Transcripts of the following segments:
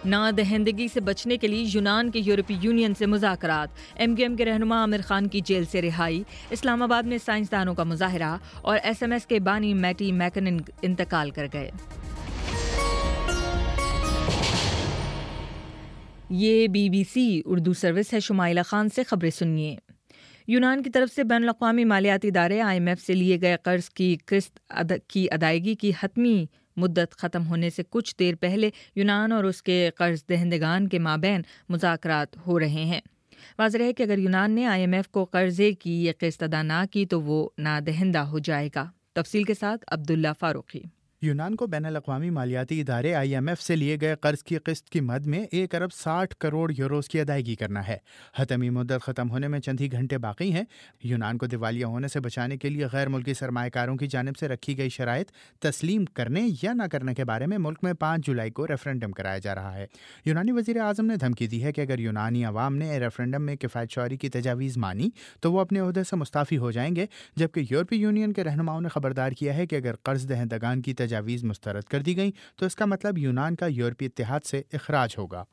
نادہندگی سے بچنے کے لیے یونان کے یورپی یونین سے مذاکرات، ایم کیو ایم کے رہنما عامر خان کی جیل سے رہائی، اسلام آباد میں سائنسدانوں کا مظاہرہ اور ایس ایم ایس کے بانی میٹی میکنن انتقال کر گئے۔ یہ B B C Urdu service ہے، شمائلہ خان سے خبریں سنیے۔ یونان کی طرف سے بین الاقوامی مالیاتی ادارے آئی ایم ایف سے لیے گئے قرض کی قسط کی ادائیگی کی حتمی مدت ختم ہونے سے کچھ دیر پہلے یونان اور اس کے قرض دہندگان کے مابین مذاکرات ہو رہے ہیں۔ واضح ہے کہ اگر یونان نے آئی ایم ایف کو قرضے کی یہ قسط ادا نہ کی تو وہ نادہندہ ہو جائے گا۔ تفصیل کے ساتھ عبداللہ فاروقی۔ یونان کو بین الاقوامی مالیاتی ادارے آئی ایم ایف سے لیے گئے قرض کی قسط کی مد میں 1 ارب 60 کروڑ یوروز کی ادائیگی کرنا ہے۔ حتمی مدت ختم ہونے میں چند ہی گھنٹے باقی ہیں۔ یونان کو دیوالیہ ہونے سے بچانے کے لیے غیر ملکی سرمایہ کاروں کی جانب سے رکھی گئی شرائط تسلیم کرنے یا نہ کرنے کے بارے میں ملک میں 5 جولائی کو ریفرنڈم کرایا جا رہا ہے۔ یونانی وزیر اعظم نے دھمکی دی ہے کہ اگر یونانی عوام نے ریفرنڈم میں کفایت شعاری کی تجاویز مانی تو وہ اپنے عہدے سے مستعفی ہو جائیں گے، جبکہ یورپی یونین کے رہنماؤں نے خبردار کیا ہے کہ اگر قرض دہندگان کی تجاویز مسترد کر دی گئیں تو اس کا مطلب یونان کا یورپی اتحاد سے اخراج ہوگا۔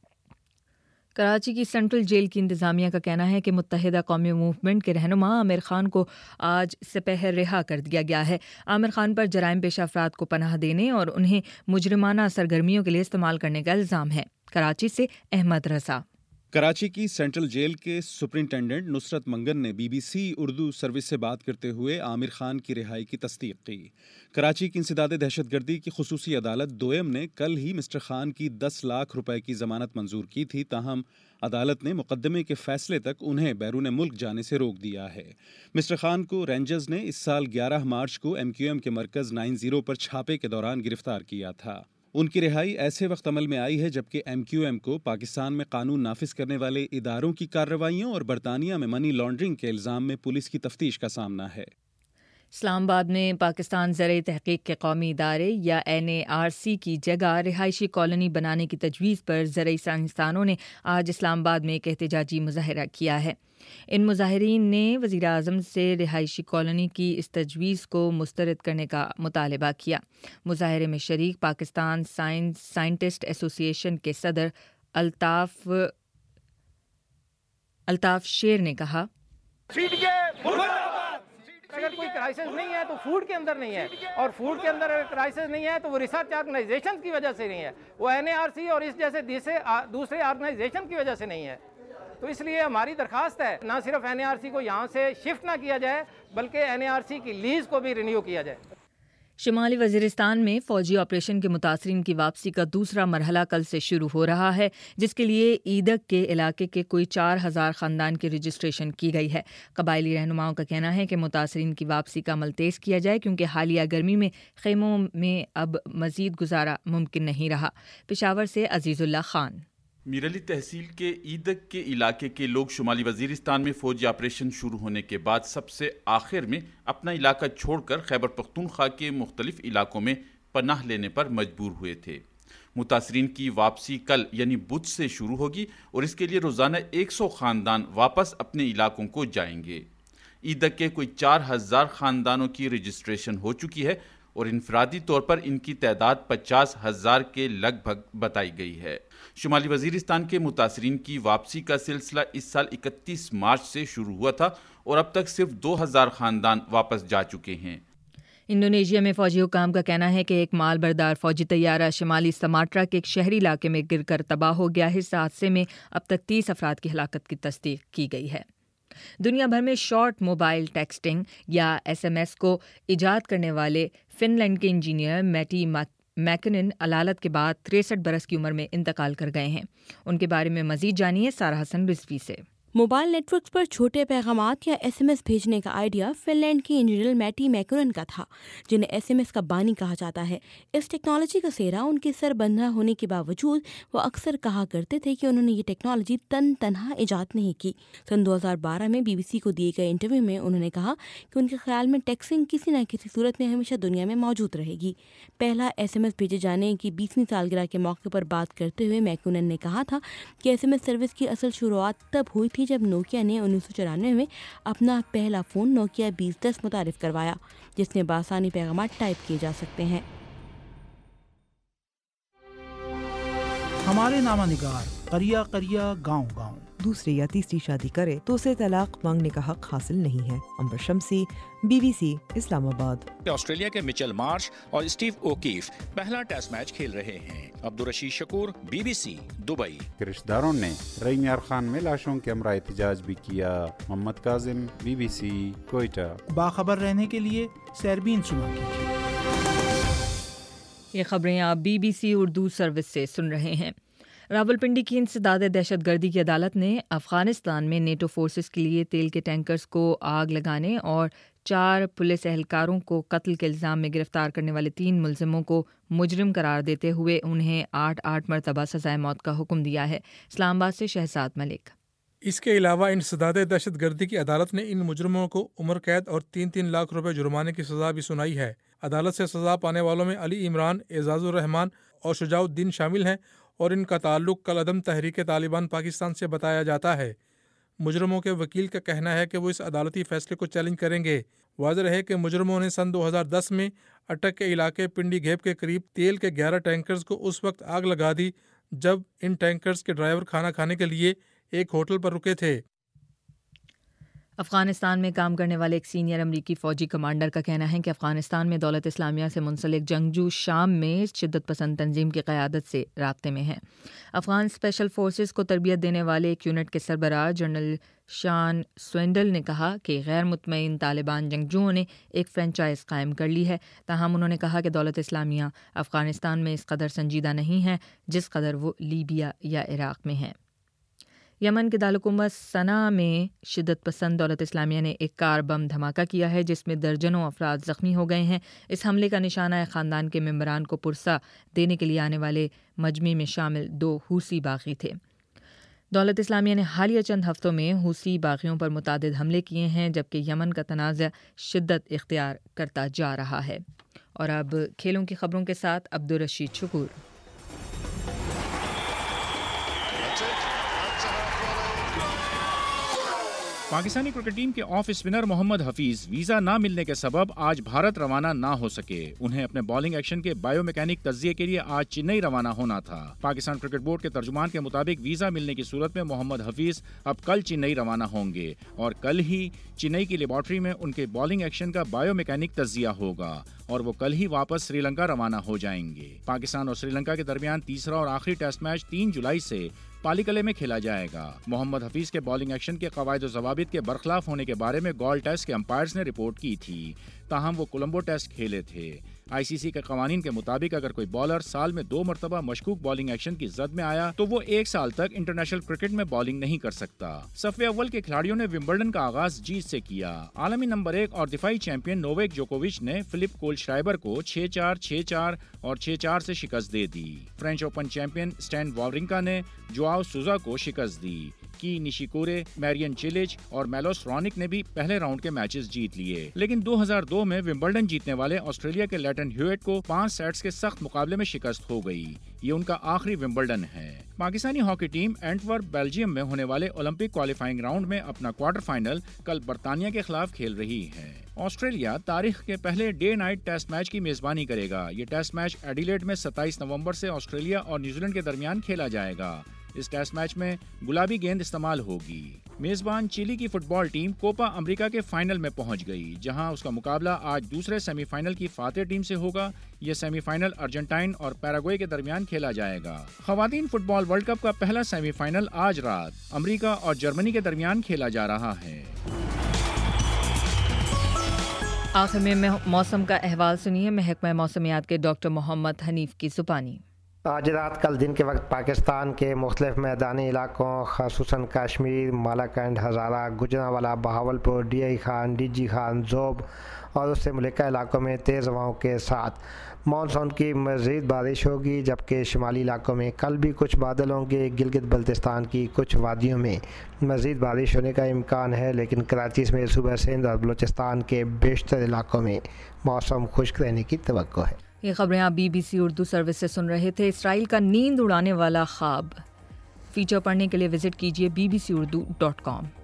کراچی کی سینٹرل جیل کی انتظامیہ کا کہنا ہے کہ متحدہ قومی موومنٹ کے رہنما عامر خان کو آج سپہر رہا کر دیا گیا ہے۔ عامر خان پر جرائم پیشہ افراد کو پناہ دینے اور انہیں مجرمانہ سرگرمیوں کے لیے استعمال کرنے کا الزام ہے۔ کراچی سے احمد رضا۔ کراچی کی سینٹرل جیل کے سپرنٹینڈنٹ نصرت منگن نے B B C Urdu service سے بات کرتے ہوئے عامر خان کی رہائی کی تصدیق کی۔ کراچی کی انسداد دہشت گردی کی خصوصی عدالت دوئم نے کل ہی مسٹر خان کی 10 لاکھ روپے کی ضمانت منظور کی تھی، تاہم عدالت نے مقدمے کے فیصلے تک انہیں بیرون ملک جانے سے روک دیا ہے۔ مسٹر خان کو رینجرز نے اس سال 11 مارچ کو ایم کیو ایم کے مرکز 90 پر چھاپے کے دوران گرفتار کیا تھا۔ ان کی رہائی ایسے وقت عمل میں آئی ہے جبکہ ایم کیو ایم کو پاکستان میں قانون نافذ کرنے والے اداروں کی کارروائیوں اور برطانیہ میں منی لانڈرنگ کے الزام میں پولیس کی تفتیش کا سامنا ہے۔ اسلام آباد میں پاکستان زرعی تحقیق کے قومی ادارے یا NARC کی جگہ رہائشی کالونی بنانے کی تجویز پر زرعی سائنسدانوں نے آج اسلام آباد میں ایک احتجاجی مظاہرہ کیا ہے۔ ان مظاہرین نے وزیر اعظم سے رہائشی کالونی کی اس تجویز کو مسترد کرنے کا مطالبہ کیا۔ مظاہرے میں شریک پاکستان سائنٹسٹ ایسوسی ایشن کے صدر الطاف شیر نے کہا، اگر کوئی کرائسس نہیں ہے تو فوڈ کے اندر نہیں ہے، اور فوڈ کے اندر اگر کرائسس نہیں ہے تو وہ ریسرچ آرگنائزیشن کی وجہ سے نہیں ہے، وہ NARC اور اس جیسے دوسرے آرگنائزیشن کی وجہ سے نہیں ہے۔ تو اس لیے ہماری درخواست ہے نہ صرف NARC کو یہاں سے شفٹ نہ کیا جائے بلکہ NARC کی لیز کو بھی رینیو کیا جائے۔ شمالی وزیرستان میں فوجی آپریشن کے متاثرین کی واپسی کا دوسرا مرحلہ کل سے شروع ہو رہا ہے، جس کے لیے ایدک کے علاقے کے کوئی 4000 خاندان کی رجسٹریشن کی گئی ہے۔ قبائلی رہنماؤں کا کہنا ہے کہ متاثرین کی واپسی کا عمل تیز کیا جائے کیونکہ حالیہ گرمی میں خیموں میں اب مزید گزارا ممکن نہیں رہا۔ پشاور سے عزیز اللہ خان۔ میرلی تحصیل کے ایدک کے علاقے کے لوگ شمالی وزیرستان میں فوجی آپریشن شروع ہونے کے بعد سب سے آخر میں اپنا علاقہ چھوڑ کر خیبر پختونخوا کے مختلف علاقوں میں پناہ لینے پر مجبور ہوئے تھے۔ متاثرین کی واپسی کل یعنی بدھ سے شروع ہوگی اور اس کے لیے روزانہ 100 خاندان واپس اپنے علاقوں کو جائیں گے۔ ایدک کے کوئی 4000 خاندانوں کی رجسٹریشن ہو چکی ہے اور انفرادی طور پر ان کی تعداد 50,000 کے لگ بھگ بتائی گئی ہے۔ شمالی وزیرستان کے متاثرین کی واپسی کا سلسلہ اس سال 31 مارچ سے شروع ہوا تھا اور اب تک صرف 2000 خاندان واپس جا چکے ہیں۔ انڈونیشیا میں فوجی حکام کا کہنا ہے کہ ایک مال بردار فوجی طیارہ شمالی سماٹرا کے ایک شہری علاقے میں گر کر تباہ ہو گیا ہے۔ اس حادثے میں اب تک 30 افراد کی ہلاکت کی تصدیق کی گئی ہے۔ دنیا بھر میں شارٹ موبائل ٹیکسٹنگ یا SMS کو ایجاد کرنے والے فن لینڈ کے انجینئر میٹی میکنن علالت کے بعد 63 برس کی عمر میں انتقال کر گئے ہیں۔ ان کے بارے میں مزید جانیے سارہ حسن رضوی سے۔ موبائل نیٹ ورکس پر چھوٹے پیغامات یا SMS بھیجنے کا آئیڈیا فن لینڈ کی انجینئر میٹی میکنن کا تھا، جنہیں SMS کا بانی کہا جاتا ہے۔ اس ٹیکنالوجی کا سہرا ان کے سر بندھا ہونے کے باوجود وہ اکثر کہا کرتے تھے کہ انہوں نے یہ ٹیکنالوجی تنہا ایجاد نہیں کی۔ سن 2012 میں BBC کو دیے گئے انٹرویو میں انہوں نے کہا کہ ان کے خیال میں ٹیکسنگ کسی نہ کسی صورت میں ہمیشہ دنیا میں موجود رہے گی۔ پہلا SMS بھیجے جانے کی 20ویں سالگرہ کے موقع پر بات کرتے ہوئے میکنن نے کہا تھا کہ SMS سروس کی اصل شروعات تب ہوئی تھی جب نوکیا نے 1994 میں اپنا پہلا فون نوکیا 2010 متعارف کروایا، جس میں بآسانی پیغامات ٹائپ کیے جا سکتے ہیں۔ हमारे नामा निगार करिया करिया गाँव गाँव। दूसरी या तीसरी शादी करे तो उसे तलाक मांगने का हक हासिल नहीं है। अंबर शम्सी, BBC, इस्लामाबाद। ऑस्ट्रेलिया के मिचेल मार्श और स्टीव ओकीफ पहला टेस्ट मैच खेल रहे हैं। Abdul Rasheed Shakoor, BBC, Dubai. रिश्तेदारों ने रईमियार खान में लाशों के हमरा एहतजाज भी किया। मोहम्मद काजिम, BBC, कोयटा। बाखबर रहने के लिए सैरबीन सुना कीजिए। ये खबरें आप BBC उर्दू सर्विस से सुन रहे हैं। रावलपिंडी की इंसदाद दहशतगर्दी की अदालत ने अफगानिस्तान में नेटो फोर्सेस के लिए तेल के टैंकर्स को आग लगाने और 4 पुलिस एहलकारों को कत्ल के इल्ज़ाम में गिरफ्तार करने वाले 3 मुलजिमों को मुजरिम करार देते हुए उन्हें 8 मरतबा सज़ाए मौत का हुक्म दिया है। इस्लामाबाद से शहजाद मलिक। इसके अलावा इंसदाद दहशतगर्दी की अदालत ने इन मुजरिमों को उम्र कैद और 3-3 लाख रुपए जुर्माने की सज़ा भी सुनाई है। अदालत से सज़ा पाने वालों में अली इमरान, एजाजुर रहमान और शुजाउद्दीन शामिल हैं और इनका ताल्लुक कल अदम तहरीक तालिबान पाकिस्तान से बताया जाता है। मुजरमों के वकील का कहना है कि वो इस अदालती फैसले को चैलेंज करेंगे। वाज़ेह है कि मुजरमों ने सन 2010 में अटक के इलाके पिंडी घेप के करीब तेल के 11 टैंकर्स को उस वक्त आग लगा दी जब इन टैंकर्स के ड्राइवर खाना खाने के लिए एक होटल पर रुके थे। अफ़गानिस्तान में काम करने वाले एक सीनियर अमरीकी फ़ौजी कमांडर का कहना है कि अफ़गानिस्तान में दौलत इस्लामिया से मुंसलिक जंगजू शाम में शिद्दत पसंद तंजीम की क़यादत से राब्ते में हैं। अफ़गान स्पेशल फोर्सेस को तरबियत देने वाले एक यूनिट के सरबराह जनरल शान स्वेंडल ने कहा कि गैर मुतमईन तालिबान जंगजुओं ने एक फ्रेंचाइज कायम कर ली है। ताहम उन्होंने कहा कि दौलत इस्लामिया अफ़गानिस्तान में इस कदर संजीदा नहीं है जिस कदर वो लीबिया या इराक़ में है। यमन के दारकूमत सना में शिद्दत पसंद दौलत इस्लामिया ने एक कार बम धमाका किया है जिसमें दर्जनों अफराद ज़ख्मी हो गए हैं। इस हमले का निशाना ख़ानदान के मेंबरान को पुरसा देने के लिए आने वाले मजमे में शामिल 2 हूसी बागी थे। दौलत इस्लामिया ने हालिया चंद हफ्तों में हूसी बागियों पर मुतादिद हमले किए हैं जबकि यमन का तनाज़ा शिद्दत इख्तियार करता जा रहा है। और अब खेलों की खबरों के साथ अब्दुल रशीद शकूर। पाकिस्तानी क्रिकेट टीम के off spinner Mohammad Hafeez visa ना मिलने के सबब आज भारत रवाना ना हो सके। उन्हें अपने बॉलिंग एक्शन के बायोमैकेनिक तज्जिये के लिए आज चेन्नई रवाना होना था। पाकिस्तान क्रिकेट बोर्ड के तर्जुमान के मुताबिक वीजा मिलने की सूरत में मोहम्मद हफीज अब कल चेन्नई रवाना होंगे और कल ही चेन्नई की लेबॉर्ट्री में उनके बॉलिंग एक्शन का बायोमैकेनिक तज्जिया होगा और वो कल ही वापस श्रीलंका रवाना हो जाएंगे। पाकिस्तान और श्रीलंका के दरमियान तीसरा और आखिरी टेस्ट मैच 3 जुलाई से पालीकले में खेला जाएगा। मोहम्मद हफीज के बॉलिंग एक्शन के कवायद और ज़वाबित के बरखिलाफ होने के बारे में गॉल टेस्ट के अंपायर्स ने रिपोर्ट की थी, ताहम वो कोलंबो टेस्ट खेले थे। ICC के कवानीन के मुताबिक अगर कोई बॉलर साल में 2 मरतबा मशकूक बॉलिंग एक्शन की जद में आया तो वो 1 साल तक इंटरनेशनल क्रिकेट में बॉलिंग नहीं कर सकता। सफ़े अव्वल के खिलाड़ियों ने विंबलडन का आगाज जीत से किया। आलमी नंबर 1 और दिफाई चैंपियन नोवेक जोकोविच ने फिलिप कोलश्राइबर को 6-4, 6-4 और 6-4 से शिकस्त दे दी। French Open champion Stan Wawrinka ने जोआओ सूजा को शिकस्त दी। की निशिकोरे, मैरियन चिलिच और मेलोस रॉनिक ने भी पहले राउंड के मैचेस जीत लिए। लेकिन 2002 में विंबलडन जीतने वाले ऑस्ट्रेलिया के लेटन ह्यूएट को 5 सेट्स के सख्त मुकाबले में शिकस्त हो गई। ये उनका आखिरी विंबलडन है। Pakistani hockey team Antwerp Belgium में होने वाले ओलंपिक क्वालिफाइंग राउंड में अपना क्वार्टर फाइनल कल बर्तानिया के खिलाफ खेल रही है। ऑस्ट्रेलिया तारीख के पहले डे नाइट टेस्ट मैच की मेजबानी करेगा। ये टेस्ट मैच एडिलेड में 27 नवंबर से ऑस्ट्रेलिया और न्यूजीलैंड के दरमियान खेला जाएगा। इस टेस्ट मैच में गुलाबी गेंद इस्तेमाल होगी। मेजबान चिली की फुटबॉल टीम कोपा अमेरिका के फाइनल में पहुंच गई, जहां उसका मुकाबला आज दूसरे सेमीफाइनल की फातेह टीम से होगा। यह सेमीफाइनल अर्जेंटाइन और पैराग्वे के दरमियान खेला जाएगा। खवातीन फुटबॉल वर्ल्ड कप का पहला सेमीफाइनल आज रात अमेरिका और जर्मनी के दरमियान खेला जा रहा है। आखिर में मौसम का अहवाल सुनिए महकमा मौसमियात के डॉक्टर मोहम्मद हनीफ की ज़ुबानी। आज रात कल दिन के वक्त पाकिस्तान के मुख्तलिफ मैदानी इलाकों ख़ासूसन कश्मीर, मालाकंड, हज़ारा, गुजरांवाला, बहावलपुर, DI खान, DG खान, ज़ोब और उससे मुल्का इलाकों में तेज़ हवाओं के साथ मानसून की मज़ीद बारिश होगी, जबकि शुमाली इलाकों में कल भी कुछ बादल होंगे। गिलगित बल्तिस्तान की कुछ वादियों में मज़ीद बारिश होने का इम्कान है, लेकिन कराची में सूबा सिंध और बलूचिस्तान के बेशतर इलाकों में मौसम खुश्क रहने की तवक्को है। ये खबरें आप BBC उर्दू सर्विस से सुन रहे थे। इसराइल का नींद उड़ाने वाला ख्वाब फीचर पढ़ने के लिए विजिट कीजिए bbcurdu.com।